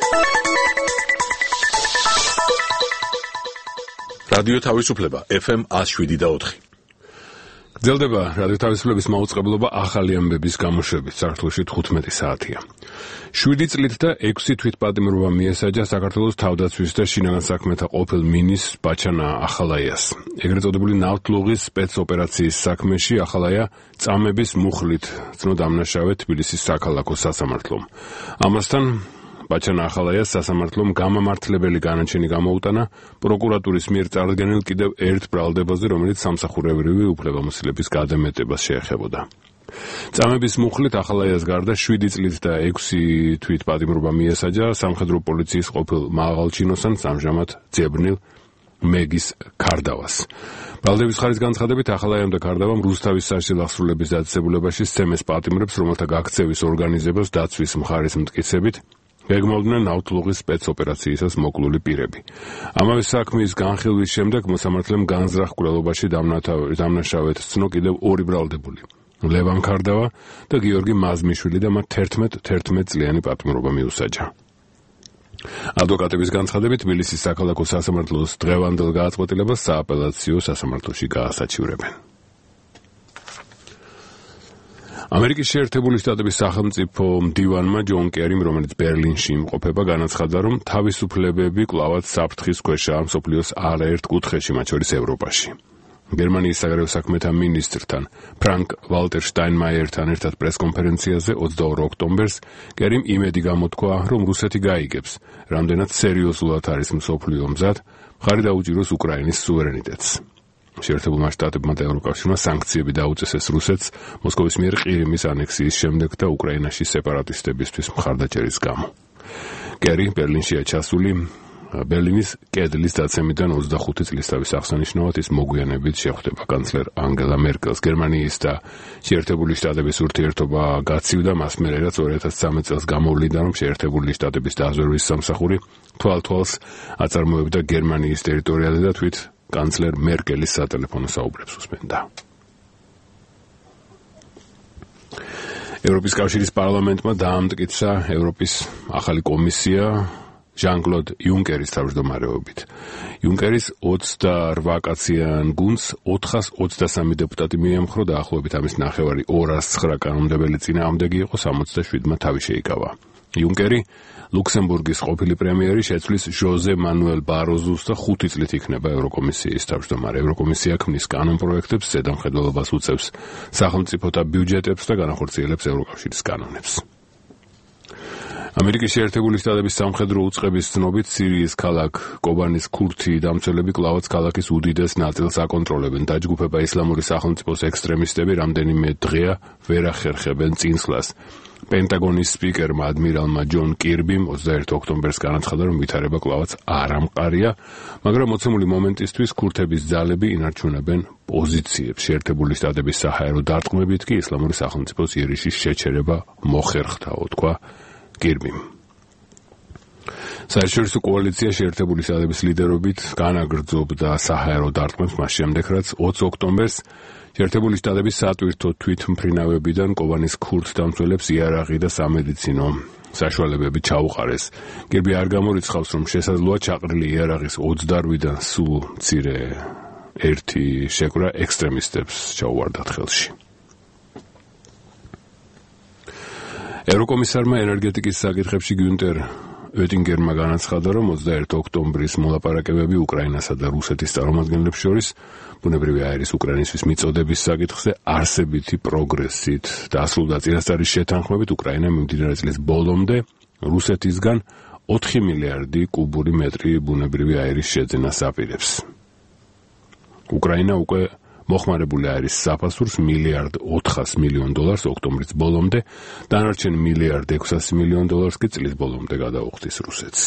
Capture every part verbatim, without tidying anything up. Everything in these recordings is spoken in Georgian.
რადიო თავისუფლება ეფ ემ one oh seven და four. გრძელდება რადიო თავისუფლების მაუწყებლობა ახალი ამბების გამოშვებით. საქართველოში თხუთმეტი საათია. შვიდი წლით და ექვსი თვითპატიმრობა მიესაჯა საქართველოს თავდაცვის და შინაგან საქმეთა ყოფილ მინისტრ ბაჩანა ახალაიას. ეგრეთ წოდებული ნავთლუღის სპეცოპერაციის საქმეში ახალაია წამების მუხლით ცნო დამნაშავე თბილისის საქალაქო სასამართლომ. ამასთან ბაჩანა ახალაიას სასამართლომ გამამართლებელი განაჩენი გამოუტანა პროკურატურის მიერ წარდგენილ კიდევ ერთ ბრალდებაზე, რომელიც სამსახურებრივი უფლებამოსილების გადამეტებას შეეხებოდა. წამების მუხლით ახალაიას გარდა შვიდი წლით და ექვსი თვითპატიმრობა მიესაჯა სამხედრო პოლიციის ყოფილ მაღალჩინოსან ამჟამად ძებნილ მეგის ქარდავას. ბრალდების ხარის განცხადებით ახალაიამ და ქარდავამ რუსთავის სასჯელ აღსრულების დაწესებულებაში სცემეს პატიმრებს, რომელთა გაქცევის ორგანიზებას დაცვის მხარის მტკიცებით გეგმავდნენ ნავთლუღის სპეცოპერაციისას მოკლული პირები. ამავე საქმის განხილვის შემდეგ მოსამართლემ განზრახ კვლელობაში დამნაშავედ ცნო კიდევ ორი ბრალდებული. ლევან ქარდავა და გიორგი მაზმიშვილი და მათ თერთმეტ წლიანი პატიმრობა მიუსაჯა. ადვოკატების განცხადებით თბილისის საქალაქო სასამართლოს დღევანდელ გადაწყვეტილებას სააპელაციო სასამართლოში გაასაჩივრებენ. ამერიკის შეერთებული შტატების სახელმწიფო მდივანმა ჯონ კერიმ, რომელიც ბერლინში იმყოფება, განაცხადა, რომ თავისუფლებები კვლავაც საფრთხის ქვეშაა მსოფლიოს არაერთ კუთხეში, მათ შორის ევროპაში. გერმანიის საგარეო საქმეთა მინისტრთან ფრანკ ვალტერ შტაინმაიერთან ერთად პრესკონფერენციაზე ოცდაორ ოქტომბერს კერიმ იმედი გამოთქვა, რომ რუსეთი გაიგებს, რამდენად სერიოზულად არის მსოფლიო მზად მხარი დაუჭიროს უკრაინის სუვერენიტეტს. შეერთებულმა შტატებმა და ევროკავშირმა სანქციები დაუწესეს რუსეთს მოსკოვის მიერ ყირიმის ანექსიის შემდეგ და უკრაინაში სეპარატისტებისთვის მხარდაჭერის გამო. კერი ბერლინშია ჩასული ბერლინის კედლის დაცემიდან ოცდახუთი წლის თავის აღსანიშნავად ის მოგვიანებით შეხვდება კანცლერ ანგელა მერკელს. გერმანიის და შეერთებული შტატების ურთიერთობა გაცივდა მას მერე, რაც ორი ათას ცხრამეტ წელს გამოვლინდა, რომ შეერთებული შტატების დაზვერვის სამსახური თვალ-თვალს აწარმოებდა გერმანიის ტერიტორიაზე და თვით კანცლერ მერკელის სატელეფონო საუბრებს უსმენდა. ევროპის კავშირის პარლამენტმა დაამტკიცა ევროპის ახალი კომისია ჟან-კლოდ იუნკერის თავმჯდომარეობით. იუნკერის ოცდაორ კაციან გუნდს ოთხას ოცდასამი დეპუტატი მიემხრო და ახლობით ამის ნახევარი ორას ცხრა კანონმდებელი წინააღმდეგი იყო, სამოცდაშვიდმა თავი შეიკავა. იუნკერი ლუქსემბურგის ყოფილი პრემიერი შეცვლის ჟოზე მანუელ ბაროზუს და ხუთი წლით იქნება ევროკომისიის თავმჯდომარე. ევროკომისია ქმნის კანონპროექტებს, ზედამხედველობას უწევს სახელმწიფოთა ბიუჯეტებს და განახორციელებს ევროკავშირის კანონებს. ამერიკის შეერთებული შტატების სამხედრო უწყების ცნობით სირიის ქალაქ კობანის ქურთი დამცველები კვლავაც ქალაქის უდიდეს ნაწილს აკონტროლებენ. დაჯგუფება ისლამური სახელმწიფოს ექსტრემისტები რამდენიმე დღეა ვერ ახერხებენ წინსვლას. პენტაგონის სპიკერმა ადმირალმა ჯონ კირბიმ ოცდაერთი ოქტომბერს განაცხადა, რომ ვითარება კვლავაც არ ამყარია, მაგრამ მოცემული მომენტისთვის ქურთების ძალები ინარჩუნებენ პოზიციებს. შეერთებული შტატების საჰაერო დარტყმებით კი ისლამური სახელმწიფოს იერიშის შეჩერება მოხერხდაო, თქვა კირბიმ. საერთაშორისო კოალიცია შეერთებული შტატების ლიდერობით განაგრძობდა საჰაერო დარტყმებს მას შემდეგ, რაც ოცი ოქტომბერს შეერთებული შტატების სატვირთო თვითმფრინავებიდან კობანის ქურთ დამცველებს იარაღი და სამედიცინო საშუალებები ჩაუყარეს. კირბი არ გამორიცხავს, რომ შესაძლოა ჩაყრილი იარაღის ოცდაორი-დან სულ მცირე ერთი შეკვრა ექსტრემისტებს ჩაუვარდათ ხელში. ევროკომისარმა ენერგეტიკის საკითხებში გიუნტერ ოტინგერმა განაცხადა, რომ ოცდაერთი ოქტომბრის მოლაპარაკებები უკრაინასა და რუსეთის წარმომადგენლებს შორის ბუნებრივი აერის უკრაინისთვის მიწოდების საკითხზე არსებითი პროგრესით დასრულდა. წინასწარის შეთანხმებით უკრაინა მიმდინარე წლის ბოლომდე რუსეთისგან ოთხი მილიარდი კუბური მეტრი ბუნებრივი აერის შეძენას აპირებს. უკრაინა უკვე მოხმარებული აერის საფასურს მილიარდ ოთხას მილიონ დოლარს ოქტომბრის ბოლომდე, დანარჩენ მილიარდ ექვსასი მილიონ დოლარს კი წლის ბოლომდე გადაუხდის რუსეთს.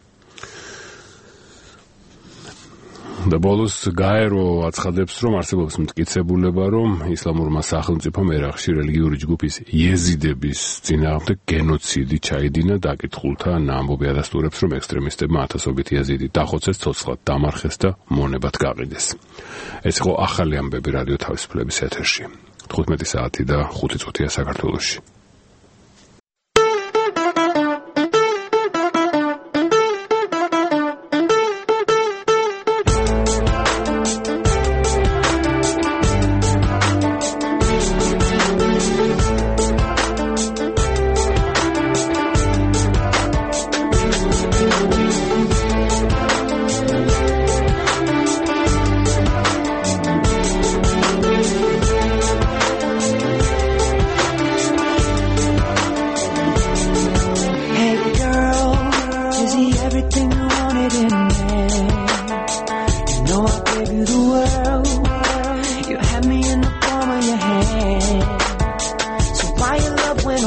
და ბოლოს გაერო აცხადებს, რომ არსებობს მტკიცებულება, რომ ისლამურმა სახელმწიფომ ერაყში რელიგიური ჯგუფის იეზიდების წინააღმდეგ გენოციდი ჩაიდინა. დაკითხულთა ამბობი ადასტურებს, რომ ექსტრემისტებმა ათასობით იეზიდი დახოცეს, ცოცხლად დამარხეს და მონებად გაყიდეს. ეს იყო ახალი ამბები რადიო თავისუფლების ეთერში. თხუთმეტი საათი და ხუთი წუთია საქართველოში.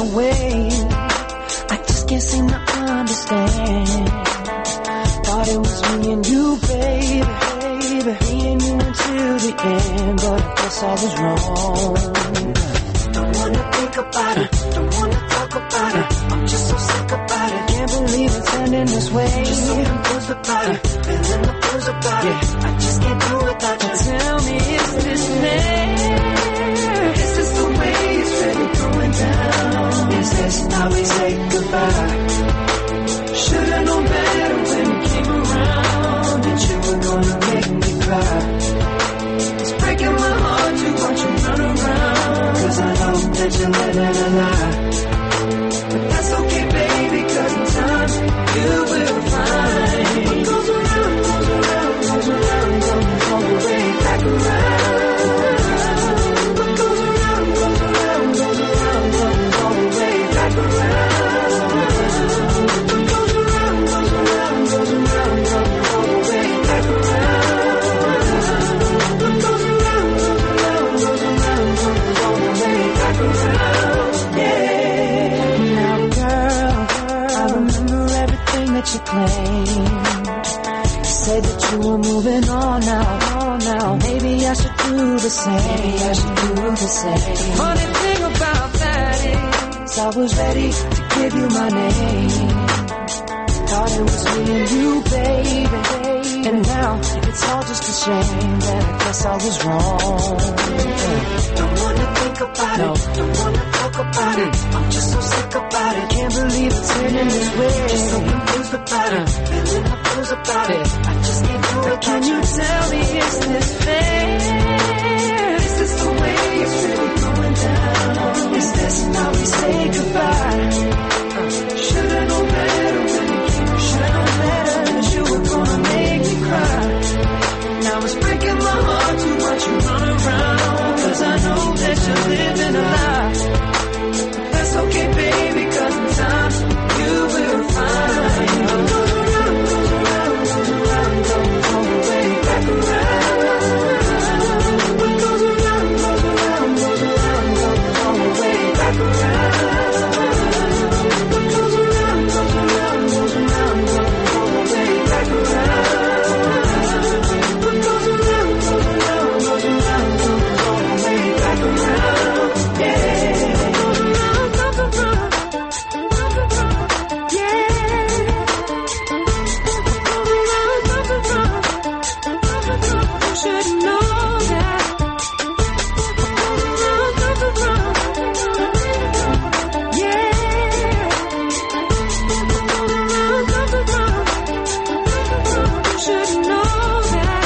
way. I just can't seem to understand. Thought it was me and you, baby, baby. Me and you until the end, but I guess I was wrong. Don't wanna think about it, don't wanna talk about it. I'm just so sick about it. Can't believe it's ending this way. Just so confused about it, feeling the blues about it. I just can't do without you. Tell me, is this fair? Is this the way it's really going down? Is this how we say goodbye? Should've known better when you came around that you were gonna make me cry. It's breaking my heart to watch you run around, 'cause I know that you're living a lie. But that's okay, baby, 'cause in time you will find what goes around, goes around, goes around, comes all the way back around. What goes around, goes around, goes around, comes all the way back around. What goes around, goes around, goes around, comes all the way back around. What goes around, goes around, goes around, comes all the way back around. Yeah. Now, girl, I remember everything that you claimed. You said that you were moving on now, on now. Maybe I should do the same. Maybe I should do the same. Funny thing about that is, I was ready to give you my name. Thought it was me and you, baby. And now it's all just a shame that I guess I was wrong. Don't wanna think about no. it, don't wanna talk about mm. it. I'm just so sick about it. Can't believe it's ending this way. Just so confused about it, feeling the blues about it. I just can't do it. Can you tell me, is this fair? Is this the way it's really going down? Is this how we say goodbye? Uh, Should've known better when you came. Should've known better that you were gonna make me cry. Now it's breaking my heart to watch you run around, 'cause I know that you're living a lie. But that's okay, baby, 'cause in time you will find what goes around, goes around, goes around, comes all the way back around. What goes around, goes around, goes around, comes all the way back around. What goes around, goes around, goes around, comes all the way back around. What goes around, goes around, goes around, comes all the way back around. Yeah. Goes around, comes around, comes around. Yeah. Goes around, comes around, comes around. You should know that. Goes around, comes around. Yeah. Goes around, comes around. You should know that.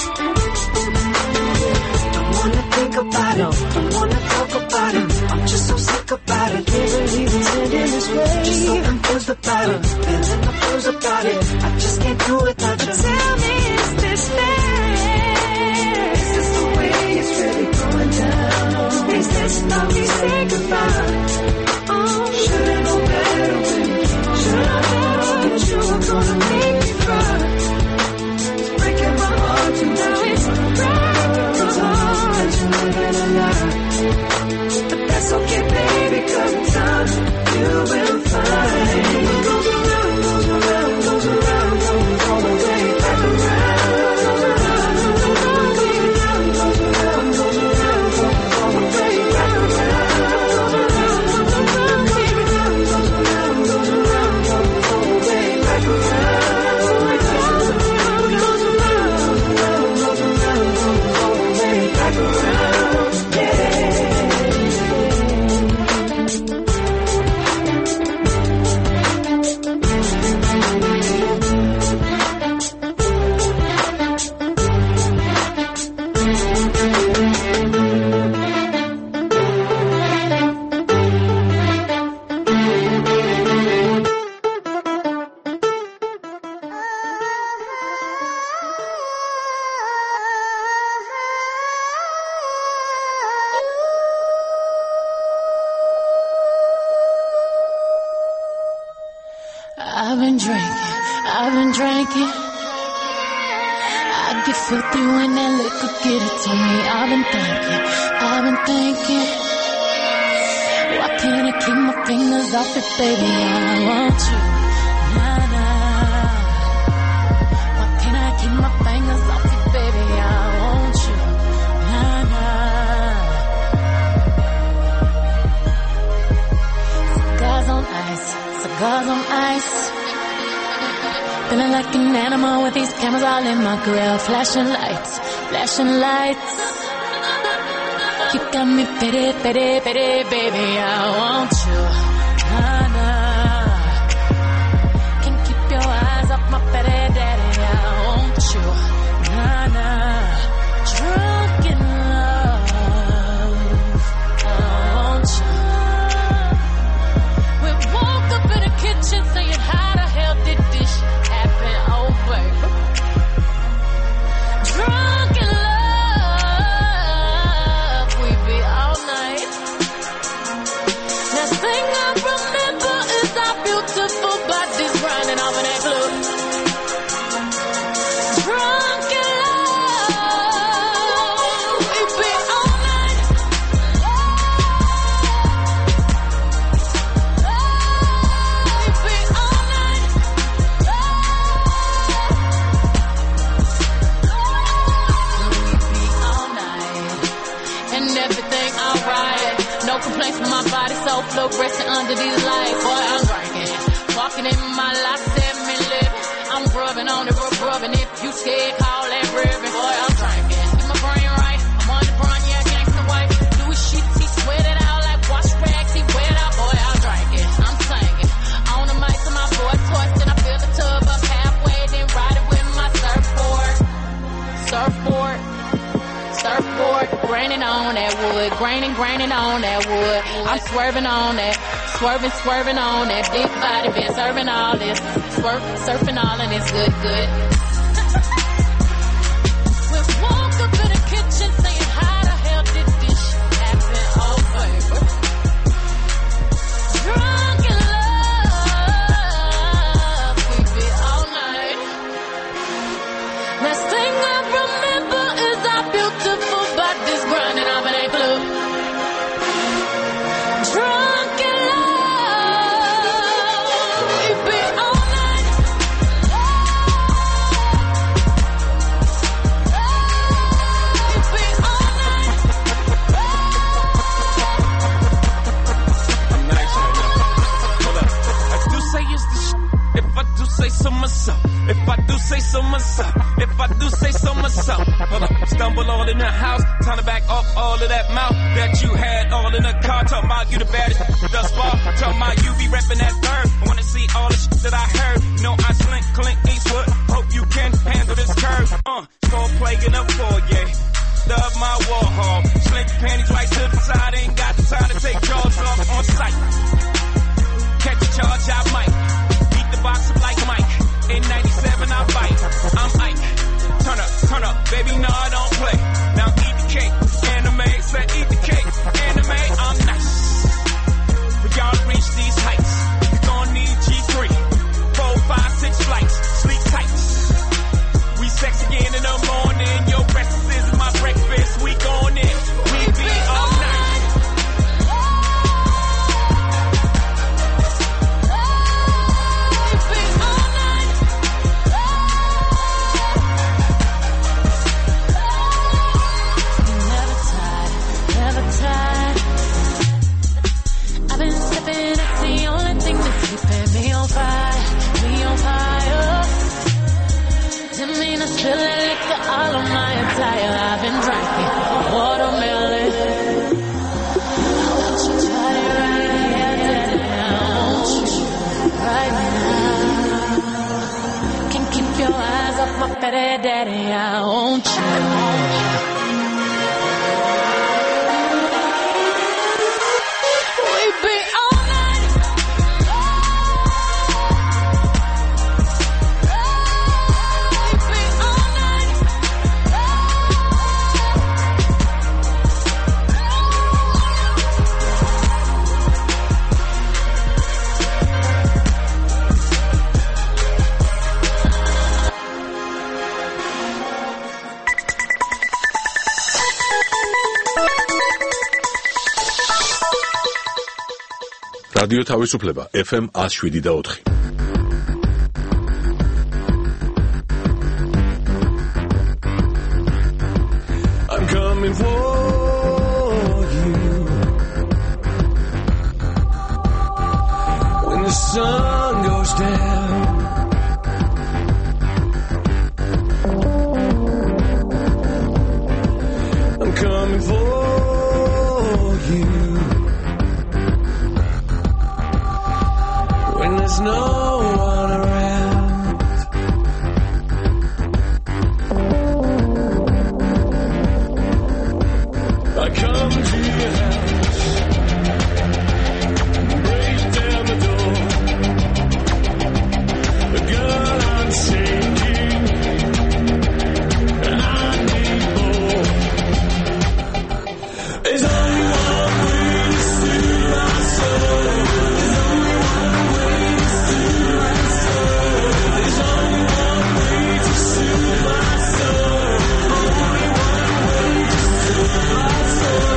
Don't wanna think about it, don't wanna talk about it. I'm just so sick about it. Can't believe it's ending this way. Just so confused about it, feeling the blues about it. I just can't do it without you. Tell me, is this fair? Is this the way it's really going down? Is this how we say goodbye? Oh, should've known better when you came. Should've known that you were gonna make me cry. It's breaking my heart to now it's breaking my heart that you're living a lie. But that's okay, baby, 'cause in time you will find what goes around, goes around, goes around, comes all the way back around. Goes around, goes around, goes around, goes around, comes all the way back around. Goes around, goes around, goes around, goes around, goes around, comes all the way back around. Goes around, goes around, goes around, comes all the way back around. Yeah. I've been drinking, I've been drinking. I get filthy when that liquor get it to me. I've been thinking, I've been thinking. Why can't I keep my fingers off it, baby? I want you. Nah, nah. Why can't I keep my fingers off it, baby? I want you. Nah, nah. Cigars on ice, cigars on ice. Feeling like an animal with these cameras all in my grill. Flashing lights, flashing lights. You got me pity, pity, pity, baby, I want you. Nah, nah. Can't keep your eyes off my pity, daddy, I want you. Nah, nah. Drunk in love, I want you. We woke up in the kitchen saying, how the hell did this happen? Oh, baby. Drunk in love. Beautiful bodies running off in that club. Drunk in love, we be all night. We be all night. We be all night, and everything alright. No complaints from my body, so fluorescent under these lights. Boy, I'm drinking. Walking in my life, set me living. I'm rubbing on it, rub, rubbing. If you scared, call that ribbon. Boy, I'm drinking. Get my brain right. I'm on the run, yeah, gangsta white. Louis sheets, he sweat it out like wash rags. He wet out, boy, I'm drinking. I'm singing. On the mic to my boy toys, then I fill the tub up halfway, then ride it with my surfboard. Surfboard. Surfboard. Graining on that wood. Graining, graining on that wood. I'm swerving on that. Swerving, swerving on that big body, been serving all this, swerve, surfing all and it's good, good. We woke up in the kitchen saying, how the hell did this shit happen? Oh, baby. Drunk in love, we be all night. Last thing I remember is our beautiful bodies grinding off in a club. Drunk in love. So myself, if I do say so myself, if I do say so myself. Hold up, stumble all in the house, time to back off all of that mouth that you had all in the car. Talking about you the baddest thus far. Talking about you be repping that third. I wanna see all the shit that I heard. You know I slink, Clint Eastwood. Hope you can handle this curve. Uh, score plague in the foyer. Love my Warhol. Slink your panties right to the side. Ain't got the time to take jaws off on sight. Catch a charge, I might. Box up like Mike. In ninety-seven, I bite. I'm Ike. Turn up, turn up, baby, no, I don't play. Now eat the cake. Anime, say eat the cake. Anime, I'm nice. For y'all to reach these heights, you're gonna need G three. Four, five, six flights. Sleep tight. We sex again in the morning. Your breakfast is my breakfast. We going in. We be all night. I've been sipping, that's the only thing that's keeping me on fire, me on fire. Didn't mean to spill that liquor all on my attire. I've been drinking watermelon. I want you to try it right now. I want you right now. Can't keep your eyes off my fatty daddy. I want you. რადიო თავისუფლება ეფ ემ one oh seven და four. I'm coming for you when the sun goes down. I'm coming for you when there's no one around. I come to your house, break down the door. Girl, I'm sinking, I need more. There's only one way to soothe my soul. There's only one way to soothe my soul. There's only one way to soothe my soul. Only one way to soothe my soul.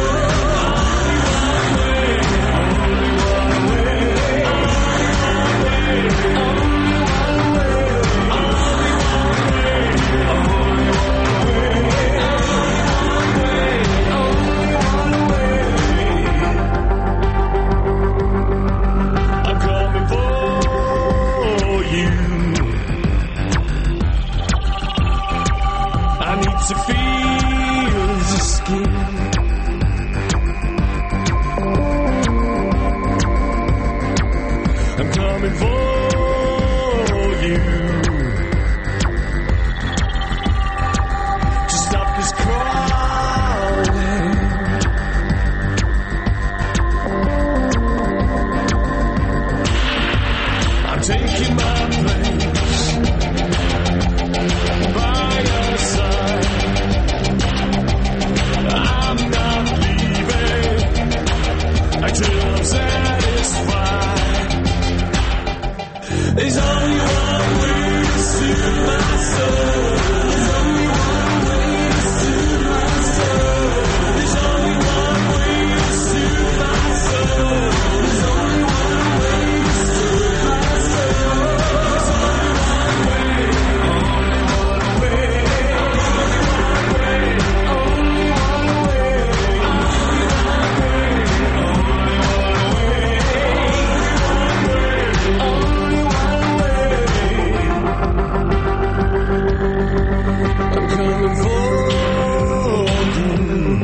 I'm coming for you. I need to feel the skin. I'm coming for you to stop this crawling. I'm taking my place by your side. I'm not leaving until I'm satisfied. There's only one way to soothe my soul. There's only one way to soothe my soul. There's only one way to soothe my soul. There's only one way to soothe my soul. There's only one way. Only one way. Only one way. Only one way. Only one way. Only one way. I'm coming for you.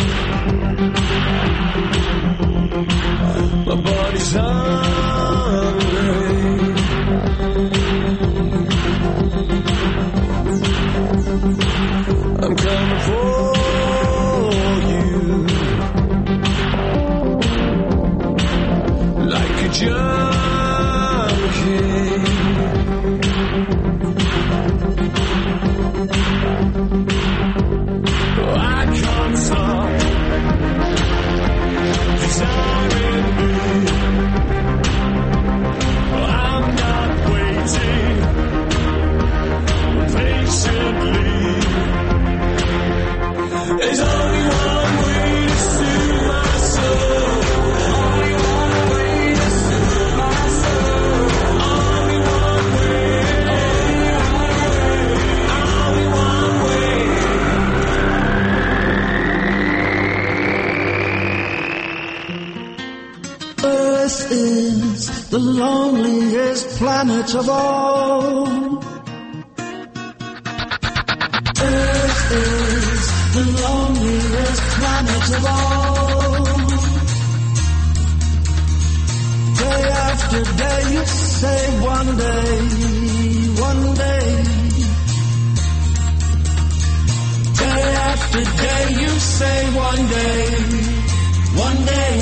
My body's hungry. I'm coming for you like a junkie. Oh, I can't stop desiring you. Oh, I'm not waiting patiently. There's only one way to soothe my soul. Only one way to soothe my soul. Only one way. Only one way. Earth is the loneliest planet of all. Earth is the loneliest planet of all. Day after day you say one day, one day. Day after day you say one day, one day.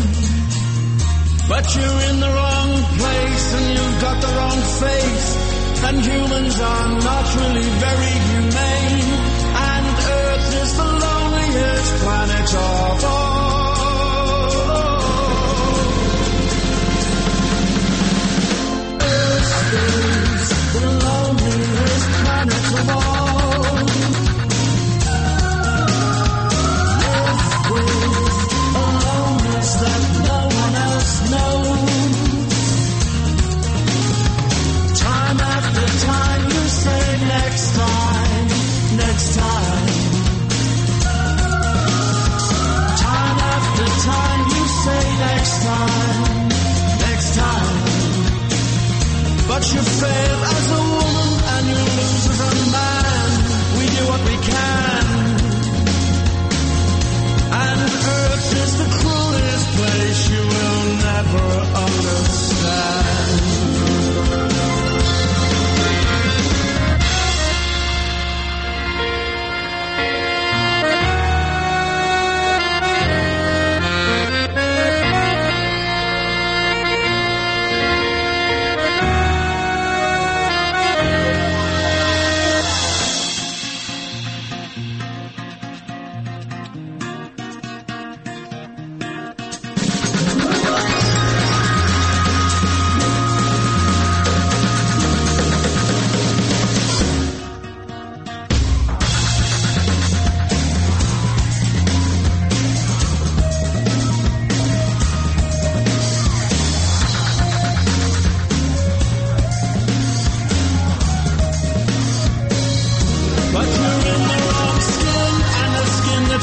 But you're in the wrong place and you've got the wrong face. And humans are not really very humane. And Earth is the loneliest planet of all. Earth is the loneliest planet of all. Earth is a loneliness that no one else knows.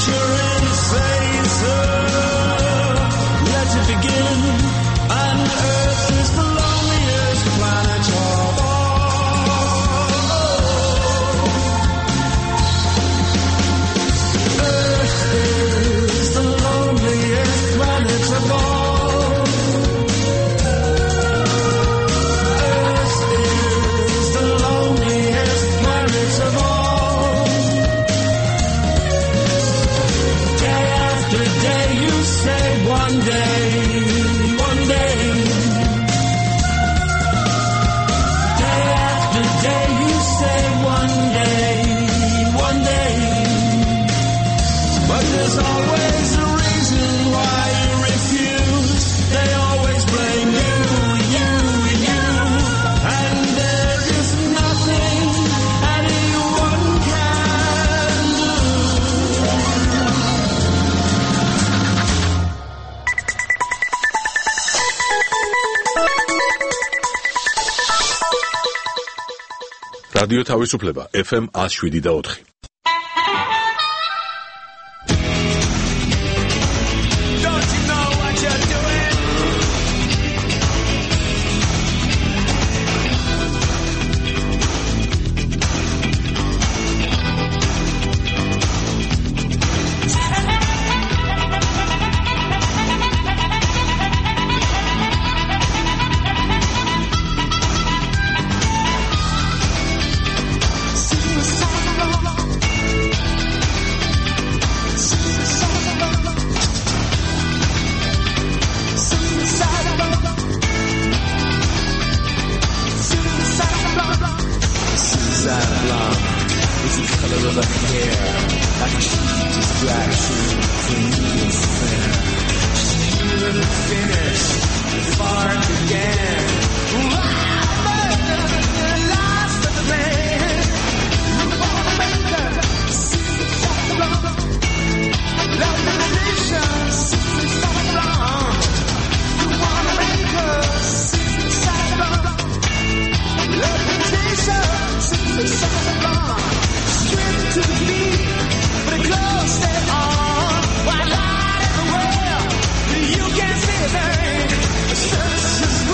nature and say so. Let it begin. And Earth is the loneliest planet of all. Earth is the loneliest planet of all. Earth is the loneliest planet of all. Day after day you say one day, one day. Day after day you say one day, one day. But there's always a reason why you refuse. They always blame you, you, you. And there is nothing anyone can do. რადიო თავისუფლება ეფ ემ one oh seven და four. Don't you know what you're doing? Suicide blonde is the color of her hair, like a sheet is black, clean and fair. She didn't finish before it began. Lost the plan. You wanna make her suicide blonde. Love the nation, suicide blonde. You wanna make her suicide blonde. Love the nation, suicide blonde. Stripped to the beat, but the clothes stay on. White light everywhere, you can't see a thing. The search is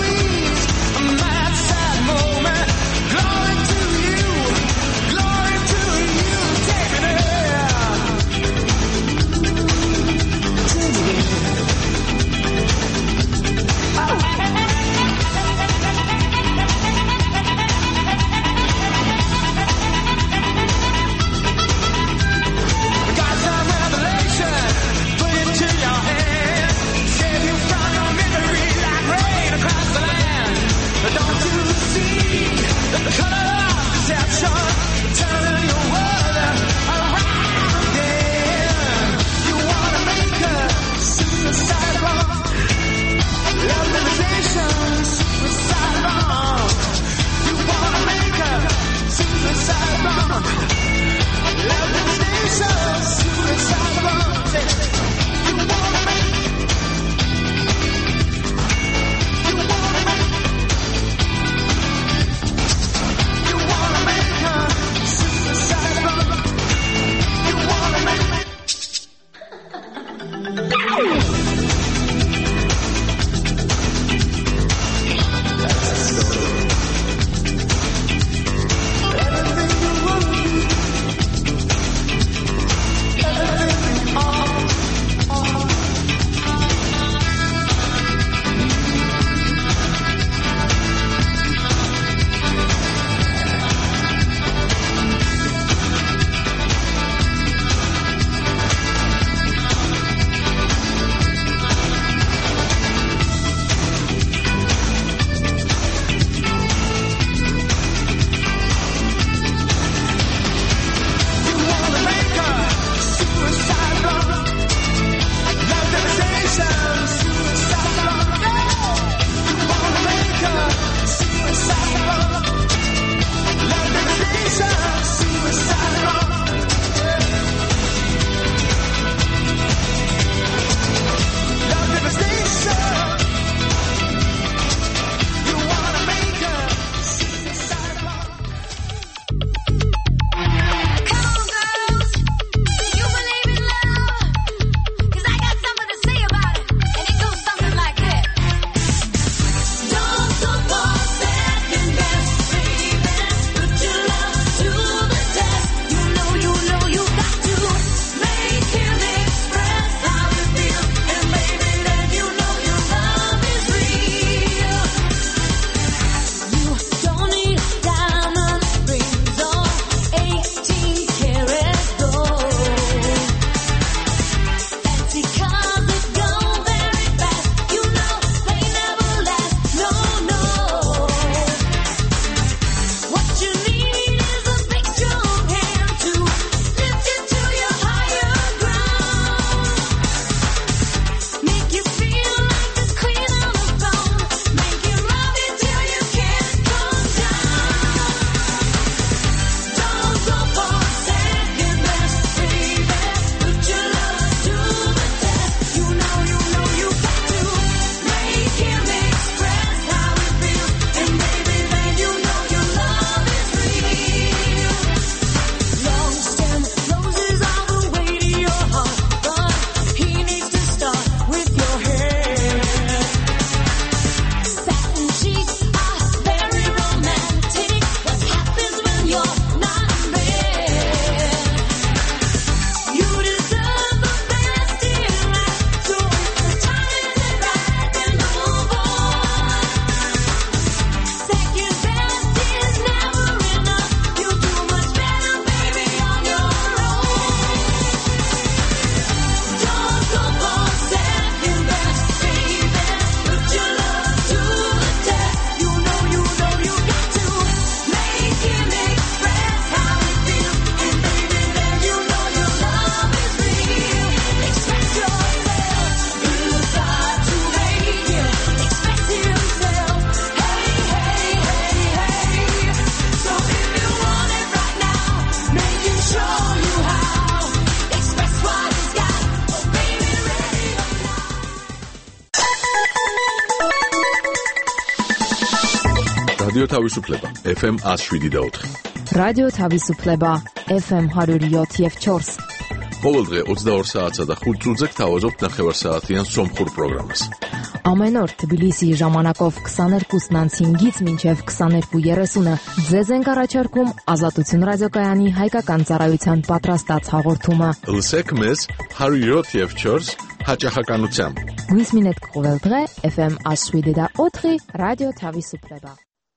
რადიო თავისუფლება эф эм one oh seven და four. რადიო თავისუფლება эф эм one oh seven და four. ყოველდღე ოცდაორ საათსა და ხუთ წუთზე გთავაზობთ ნახევარსაათიან სომხურ პროგრამას. Ամեն օր Թբիլիսի ժամանակով twenty-two հինգից մինչև twenty-two thirty-ը ձեզ ենք առաջարկում Ազատություն ռադիոկայանի հայկական ծառայության պատրաստած հաղորդումը։ Լսեք մեզ one oh seven და four հաճախականությամբ։ Գույս մինետ կողելդղե эф эм one oh seven და four ռադիո Թավիսուպլեբա։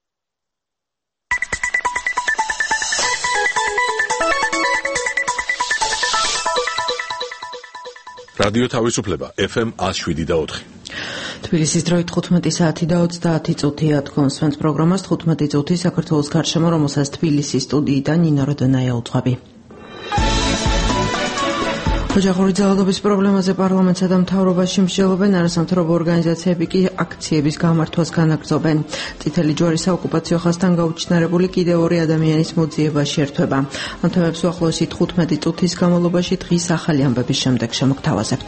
რადიო თავისუფლება эф эм one oh seven და four. თბილისის დროით ხუთმეტი საათი და ოცდაათი წუთია თქვენს ჩვენს პროგრამას ხუთმეტი წუთი საქართველოს გარშემო, რომელსაც თბილისის სტუდიიდან ნინო როდონაია უძღვები. ოჯახური ძალადობის პრობლემაზე პარლამენტსა და მთავრობაში მსჯელობენ, არასამთავრობო ორგანიზაციები კი აქციების გამართვას განაგრძობენ. წითელი ჯვარი საოკუპაციო ხაზთან გაუჩინარებული კიდევ ორი ადამიანის მოძიებაში ერთვება. ამ თემებს უახლოესი თხუთმეტი წუთის განმავლობაში დღის ახალი ამბების შემდეგ შემოგთავაზებთ.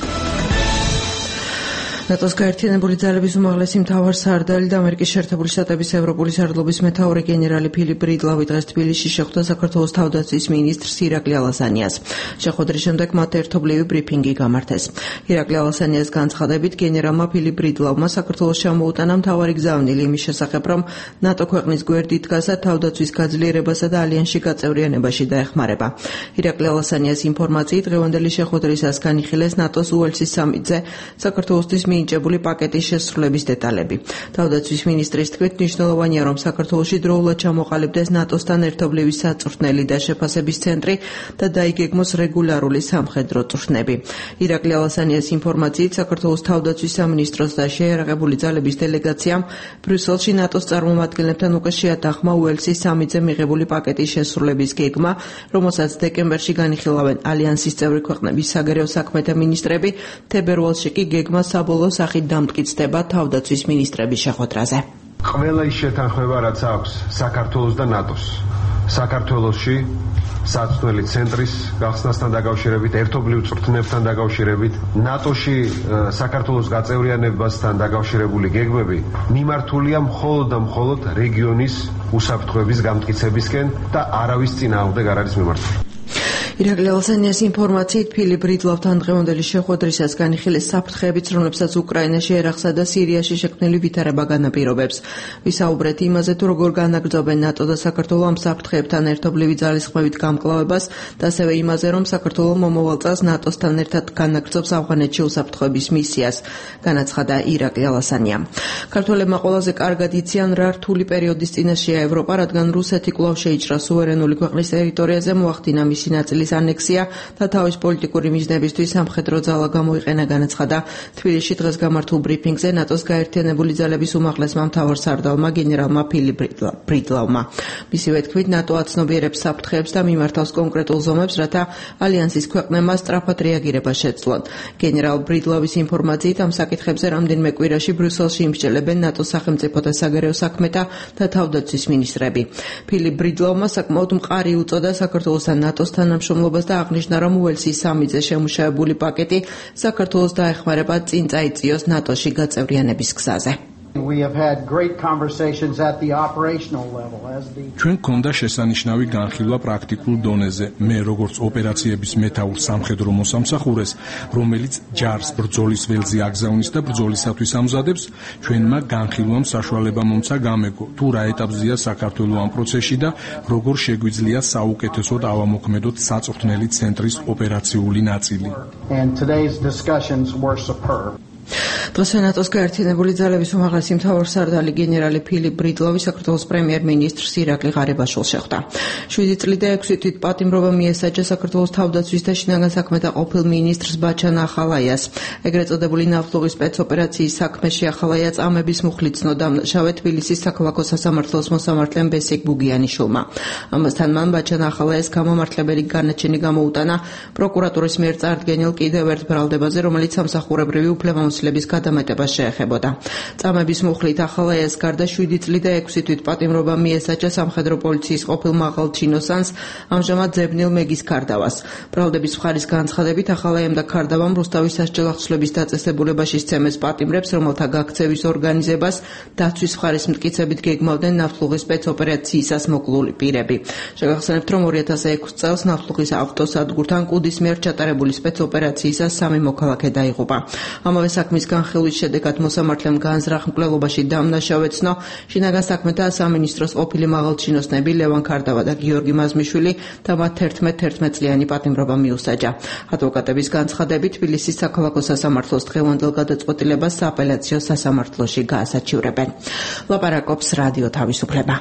ნატოს გაერთიანებული ძალების უმაღლესი მთავარსარდალი და ამერიკის შეერთებული შტატების ევროპული სარდლობის მეთაური გენერალი ფილიპ ბრიდლავი დღეს თბილისში შეხვდა საქართველოს თავდაცვის მინისტრს ირაკლი ალასანიას. შეხვედრის შემდეგ მათ ერთობლივი ბრიფინგი გამართეს. ირაკლი ალასანიას განცხადებით, გენერალმა ფილიპ ბრიდლავმა საქართველოს ჩამოუტანა მთავარი გზავნილი იმის შესახებ, რომ ნატო ქვეყნის გვერდით დგას და თავდაცვის გაძლიერებასა და ალიანსში გაწევრიანებაში დაეხმარება. ირაკლი ალასანიას ინფორმაციით, დღევანდელი შეხვედრისას განიხილეს ნატოს უელსის სამიტზე საქართველოსთვის მინიჭებული პაკეტის შესრულების დეტალები. თავდაცვის მინისტრის თქმით, მნიშვნელოვანია, რომ საქართველოში დროულად ჩამოყალიბდეს ნატოსთან ერთობლივი საწვრთნელი და შეფასების ცენტრი და დაიგეგმოს რეგულარული სამხედრო წვრთნები. ირაკლი ალასანიას ინფორმაციით, საქართველოს თავდაცვის სამინისტროს და შეიარაღებული ძალების დელეგაციამ ბრიუსელში ნატოს წარმომადგენლებთან უკვე შეატახმა უელსის სამიტზე მიღებული პაკეტის შესრულების გეგმა, რომელსაც დეკემბერში განიხილავენ ალიანსის წევრი ქვეყნების საგარეო საქმეთა მინისტრები, თებერვალში კი გეგმა საბოლოო სახით დამტკიცდება თავდაცვის მინისტრების შეხვედრაზე. ყველა ის შეთანხმება, რაც აქვს საქართველოს და ნატოს, საქართველოში საწვრთნელი ცენტრის გახსნასთან დაკავშირებით, ერთობლივ წვრთნებთან დაკავშირებით, ნატოში საქართველოს გაწევრიანებასთან დაკავშირებული გეგმები მიმართულია მხოლოდ და მხოლოდ რეგიონის უსაფრთხოების გამტკიცებისკენ და არავის წინააღმდეგ არ არის მიმართული. ირაკლი ალასანიას ინფორმაციით, ფილიპ ბრიდლავთან დღევანდელი შეხვედრისას განიხილეს საფრთხეებიც, რომლებსაც უკრაინაში, ერაყსა და სირიაში შექმნილი ვითარება განაპირობებს. ვისაუბრეთ იმაზე, თუ როგორ განაგრძობენ ნატო და საქართველო ამ საფრთხეებთან ერთობლივი ძალისხმევით გამკლავებას და ასევე იმაზე, რომ საქართველო მომავალ წელს ნატოსთან ერთად განაგრძობს ავღანეთში უსაფრთხოების მისიას, განაცხადა ირაკლი ალასანიამ. ქართველებმა ყველაზე კარგად იციან, რა რთული პერიოდის წინაშეა ევროპა, რადგან რუსეთი კვლავ შეიჭრა სუვერენული ქვეყნის ტერიტორიაზე, მოახდინა მისი ნაწილი ანექსია და თავის პოლიტიკური მიზნებისთვის სამხედრო ძალა გამოიყენა, განაცხადა თბილისში დღეს გამართულ ბრიფინგზე ნატოს გაერთიანებული ძალების უმაღლესმა მთავარსარდალმა გენერალმა ფილიპ ბრიდლავმა. მისივე თქმით, ნატო აცნობიერებს საფრთხეებს და მიმართავს კონკრეტულ ზომებს, რათა ალიანსის ქვეყნებმა სწრაფად რეაგირება შეძლონ. გენერალ ბრიდლავის ინფორმაციით, ამ საკითხებზე რამდენიმე კვირაში ბრიუსელში იმსჯელებენ ნატოს სახელმწიფოთა საგარეო საქმეთა და თავდაცვის მინისტრები. ფილიპ ბრიდლავმა საკმაოდ მყარი უწოდა საქართველოსთან ნატოს თანამშრომლობას და აღნიშნა, რომ უელსის სამიტზე შემუშავებული პაკეტი საქართველოს დაეხმარება წინ წაიწიოს ნატოში გაწევრიანების გზაზე. We have had great conversations at the operational level as the ჩვენ გქონდა შესანიშნავი განხილვა პრაქტიკულ დონეზე. მე როგორც ოპერაციების მეთაურ სამხედრო მოსამსახურეს, რომელიც ჯარს ბრძოლის ველზე აგზავნის და ბრძოლისათვის ამზადებს, ჩვენმა განხილვამ საშუალება მომცა გამეგო, თუ რა ეტაპზეა საქართველო ამ პროცესში და როგორ შეგვიძლია საუკეთესოდ ავამოქმედოთ საწვრთნელი ცენტრის ოპერაციული ნაწილი. and today's discussions were superb. დღეს ნატოს გაერთიანებული ძალების უმაღლესი მთავარსარდალი გენერალი ფილიპ ბრიდლავი საქართველოს პრემიერ-მინისტრს ირაკლი ღარიბაშვილს შეხვდა. შვიდი წლით და ექვსი თვით პატიმრობა მიესაჯა საქართველოს თავდაცვის და შინაგან საქმეთა ყოფილ მინისტრს ბაჩან ახალაიას. ეგრეთ წოდებული ნავთლუღის სპეცოპერაციის საქმეში ახალაია წამების მუხლით ცნობდა დამნაშავე თბილისის საქალაქო სასამართლოს მოსამართლემ ბესიკ ბუგიანიშვილმა. ამასთან მან ბაჩან ახალაიას გამომართლებელი განაჩენი გამოუტანა პროკურატურის მიერ წარდგენილ კიდევ ერთ ბრალდებაზე, რომელიც სამსახურებრივი უფლებამოსილების გადამეტებას შეეხებოდა. წამების მუხლით ახალა ეს გარდა შვიდი წლი და ექვსი თვით პატიმრობა მიესაჯა სამხედრო პოლიციის ყოფილ მაღალ ჩინოსანს, ამჟამად ძებნილ მეგის ქარდავას. ბრალდების მხარის განცხადებით ახალაიამ და ქარდავამ რუსთავის სასჯელახსვლების დაწესებულებაში სცემეს პატიმრებს, რომელთა გაქცევის ორგანიზებას დაცვის მხარის მტკიცებით გეგმავდნენ ნავთლუღის სპეცოპერაციისას მოკლული პირები. შეგახსენებთ, რომ ორი ათას ექვსი წელს ნავთლუღის ავტოსადგურთან კუდის მიერ ჩატარებული სპეცოპერაციისას სამი მოქალაქე დაიღუპა. ამავე საქმის განხილვის შედეგად მოსამართლემ განზრახ მკვლელობაში დამნაშავე ცნო შინაგან საქმეთა სამინისტროს ყოფილი მაღალჩინოსნები ლევან ქარდავა და გიორგი მაზმიშვილი და მათ თერთმეტ თერთმეტ წლიანი პატიმრობა მიუსაჯა. ადვოკატების განცხადებით თბილისის საქალაქო სასამართლოს დღევანდელ გადაწყვეტილებას სააპელაციო სასამართლოში გაასაჩივრებენ. ლაპარაკობს რადიო თავისუფლება.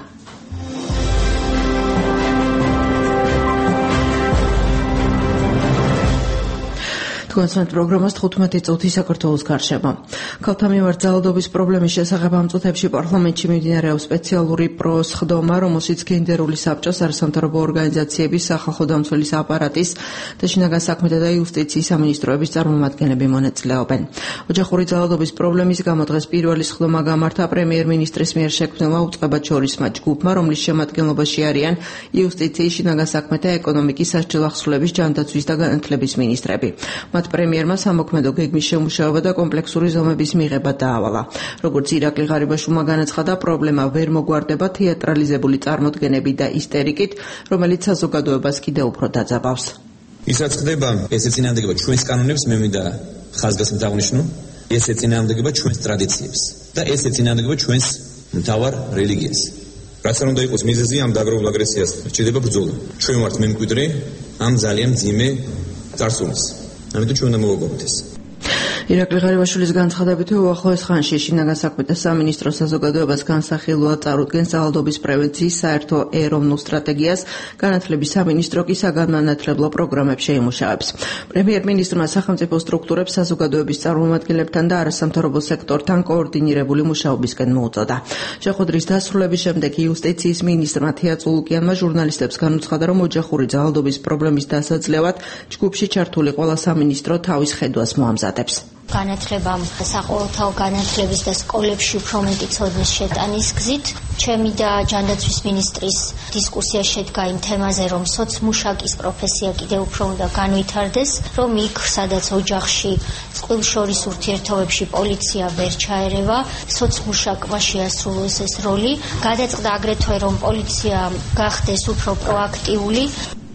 კონსერტ პროგრამას თხუთმეტი წუთი საქართველოს გარშემო. ქალთა მიმართ ძალადობის პრობლემის შესახებ ამ წუთებში პარლამენტში მიმდინარეობს სპეციალური პროსხდომა, რომელშიც გენდერული საბჭოს, არასამთავრობო ორგანიზაციების, სახალხო დამცველის აპარატის და შინაგან საქმეთა და იუსტიციის სამინისტროების წარმომადგენლები მონაწილეობენ. ოჯახური ძალადობის პრობლემის გამო დღეს პირველი სხდომა გამართა პრემიერ-მინისტრის მიერ შექმნილმა უწყებაჩორისმა ჯგუფმა, რომლის შემადგენლობაში არიან იუსტიციის, შინაგან საქმეთა, ეკონომიკის, სასჯელახსოვრების, ჯანდაცვის და განათლების მინისტრები. პრემიერმა სამოქმედო გეგმის შემუშავება და კომპლექსური ზომების მიღება დაავალა. როგორც ირაკლი ღარიბაშვილმა განაცხადა, პრობლემა ვერ მოგვარდება თეატრალიზებული წარმოდგენები და ისტერიკით, რომელიც საზოგადოებას კიდევ უფრო დაძაბავს. ის რაც ხდება, ეს ეწინააღმდეგება ჩვენს კანონებს, მე მინდა ხაზგასმით აღნიშნო, ეს ეწინააღმდეგება ჩვენს ტრადიციებს და ეს ეწინააღმდეგება ჩვენს მთავარ რელიგიას. რაც არ უნდა იყოს მიზეზი ამ დაგროვილ აგრესიას, რჩება ბრძოლა. ჩვენ ვართ მემკვიდრე ამ ძალიან მძიმე წარსულის. ამიტომ ჩვენ უნდა მოვაგებოთ ეს. ირაკლი ღარიბაშვილის განცხადებით, უახლოეს ხანში შინაგან საქმეთა სამინისტრო საზოგადოებას განსახილველად წარუდგენს ძალადობის პრევენციის საერთო ეროვნულ სტრატეგიას, განათლების სამინისტრო კი საგანმანათლებლო პროგრამებს შეიმუშავებს. პრემიერ-მინისტრმა სახელმწიფო სტრუქტურებს საზოგადოების წარმომადგენლებთან და არასამთავრობო სექტორთან კოორდინირებული მუშაობისკენ მოუწოდა. შეხვედრის დასრულების შემდეგ იუსტიციის მინისტრმა თეა წულუკიანმა ჟურნალისტებს განუცხადა, რომ ოჯახური ძალადობის პრობლემის დასაძლევად ჯგუფში ჩართული ყველა სამინისტრო თავის ხედვას მოამზადებს. განათლებამ საყოველთაო განათლების და სკოლებში უფრო მეტი ცოდნის შეტანის გზით ჩემი და ჯანდაცვის მინისტრის დისკუსია შედგა იმ თემაზე, რომ სოცმუშაკის პროფესია კიდევ უფრო უნდა განვითარდეს, რომ იქ, სადაც ოჯახში, წყვილშორის ურთიერთობებში პოლიცია ვერ ჩაერევა, სოცმუშაკმა შეასრულოს ეს როლი. გადაწყდა აგრეთვე, რომ პოლიცია გახდეს უფრო პროაქტიული.